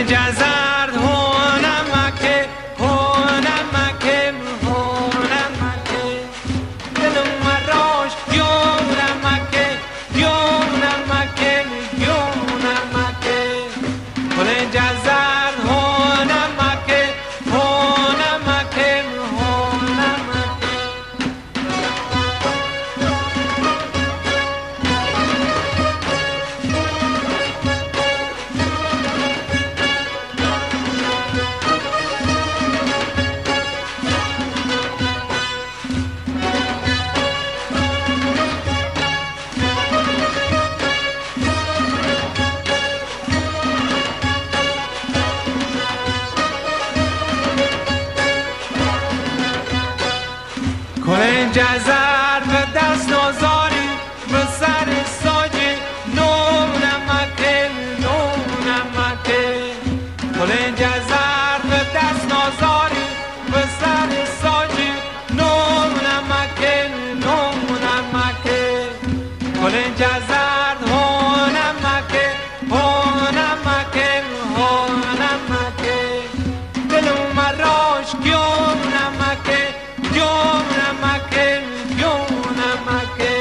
کلنج زرد هونمکه هونمکه هونمکه دلم مراش یونمکه یونمکه یونمکه کلنج زرد هونمکه هونمکه هونمکه کلنج زرد به دست آزاری به سر ساجی نونمکه نونمکه کلنج زرد به دست آزاری به سر ساجی نونمکه نونمکه کلنج زرد هونمکه هونمکه هونمکه دلم مراش یونمکه یونمکه یونمکه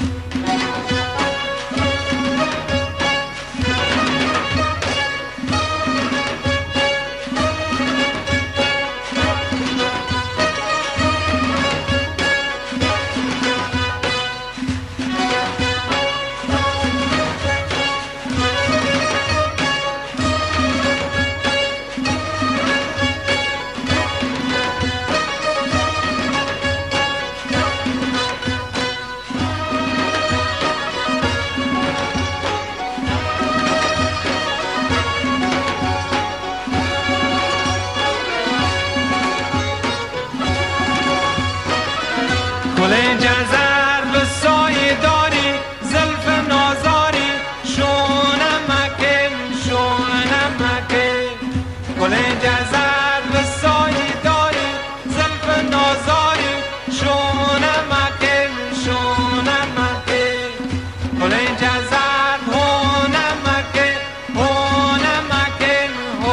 کلنج زرد به سایه داری زلف نازاری شونمکه شونمکه کلنج زرد به سایه داری زلف نازاری شونمکه شونمکه کلنج زرد هونمکه هونمکه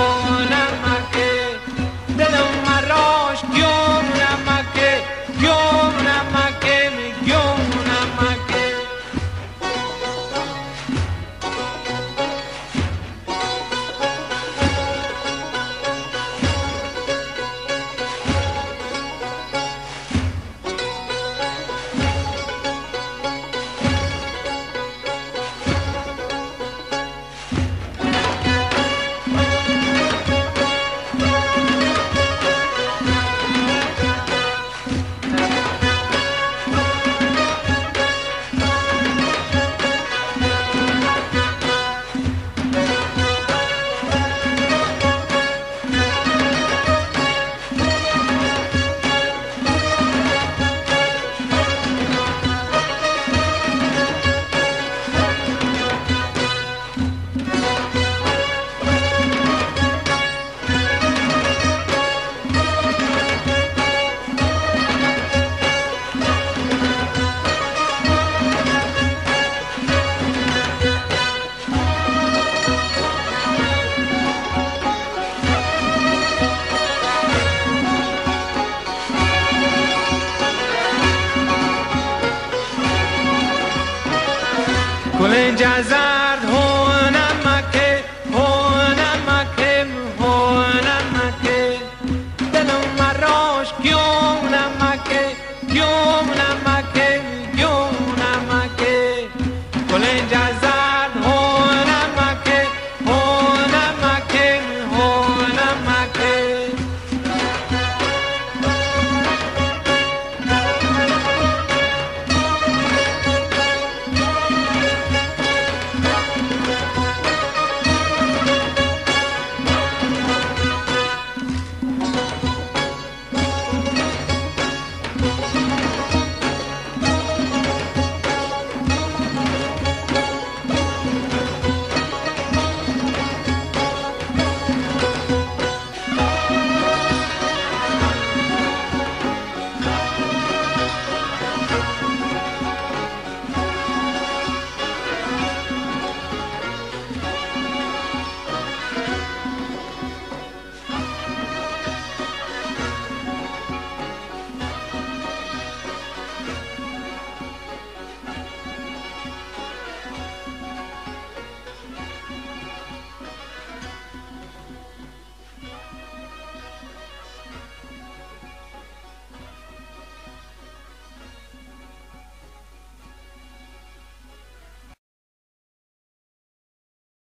هونمکه دلم مراش یونمکه یونمکه یونمکه کلنج زرد